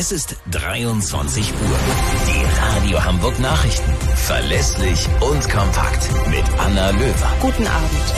Es ist 23 Uhr. Die Radio Hamburg Nachrichten. Verlässlich und kompakt mit Anna Löwer. Guten Abend.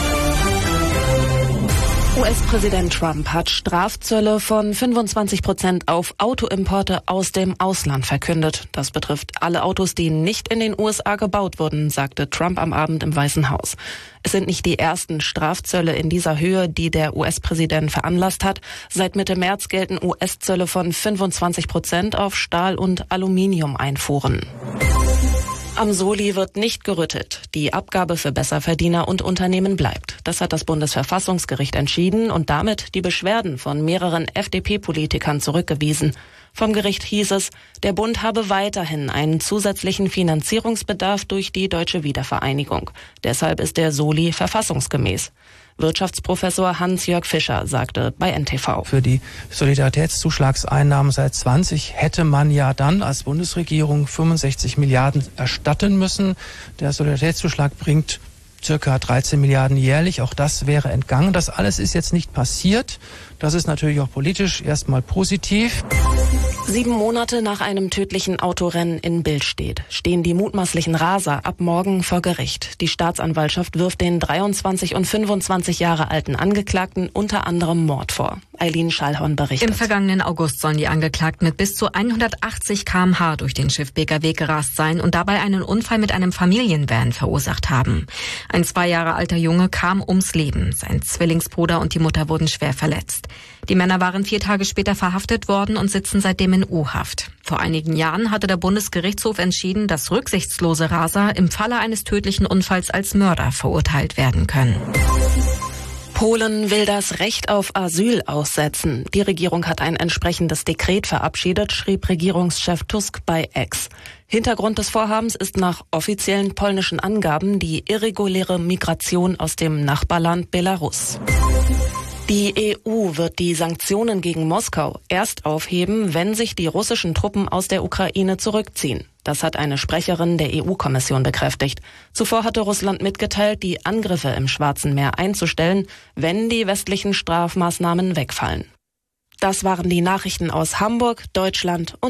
US-Präsident Trump hat Strafzölle von 25% auf Autoimporte aus dem Ausland verkündet. Das betrifft alle Autos, die nicht in den USA gebaut wurden, sagte Trump am Abend im Weißen Haus. Es sind nicht die ersten Strafzölle in dieser Höhe, die der US-Präsident veranlasst hat. Seit Mitte März gelten US-Zölle von 25% auf Stahl- und Aluminium-Einfuhren. Am Soli wird nicht gerüttelt. Die Abgabe für Besserverdiener und Unternehmen bleibt. Das hat das Bundesverfassungsgericht entschieden und damit die Beschwerden von mehreren FDP-Politikern zurückgewiesen. Vom Gericht hieß es, der Bund habe weiterhin einen zusätzlichen Finanzierungsbedarf durch die Deutsche Wiedervereinigung. Deshalb ist der Soli verfassungsgemäß. Wirtschaftsprofessor Hans-Jörg Fischer sagte bei NTV. Für die Solidaritätszuschlagseinnahmen seit 20 hätte man ja dann als Bundesregierung 65 Milliarden erstatten müssen. Der Solidaritätszuschlag bringt circa 13 Milliarden jährlich. Auch das wäre entgangen. Das alles ist jetzt nicht passiert. Das ist natürlich auch politisch erstmal positiv. 7 Monate nach einem tödlichen Autorennen in Billstedt stehen die mutmaßlichen Raser ab morgen vor Gericht. Die Staatsanwaltschaft wirft den 23 und 25 Jahre alten Angeklagten unter anderem Mord vor. Eileen Schallhorn berichtet. Im vergangenen August sollen die Angeklagten mit bis zu 180 km/h durch den Schiffbeker Weg gerast sein und dabei einen Unfall mit einem Familienvan verursacht haben. Ein 2 Jahre alter Junge kam ums Leben. Sein Zwillingsbruder und die Mutter wurden schwer verletzt. Die Männer waren 4 Tage später verhaftet worden und sitzen seitdem in U-Haft. Vor einigen Jahren hatte der Bundesgerichtshof entschieden, dass rücksichtslose Raser im Falle eines tödlichen Unfalls als Mörder verurteilt werden können. Polen will das Recht auf Asyl aussetzen. Die Regierung hat ein entsprechendes Dekret verabschiedet, schrieb Regierungschef Tusk bei X. Hintergrund des Vorhabens ist nach offiziellen polnischen Angaben die irreguläre Migration aus dem Nachbarland Belarus. Die EU wird die Sanktionen gegen Moskau erst aufheben, wenn sich die russischen Truppen aus der Ukraine zurückziehen. Das hat eine Sprecherin der EU-Kommission bekräftigt. Zuvor hatte Russland mitgeteilt, die Angriffe im Schwarzen Meer einzustellen, wenn die westlichen Strafmaßnahmen wegfallen. Das waren die Nachrichten aus Hamburg, Deutschland und